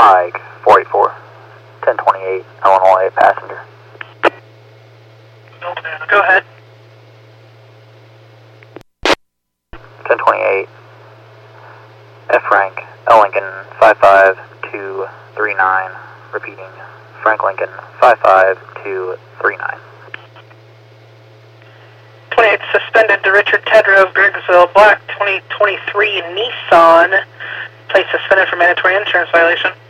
Pike 484, 1028, Illinois passenger. Go ahead. 1028, F. Frank, L. Lincoln 55239, repeating, Frank Lincoln 55239. 28 suspended to Richard Tedrow of Griggsville, black 2023 Nissan, placed suspended for mandatory insurance violation.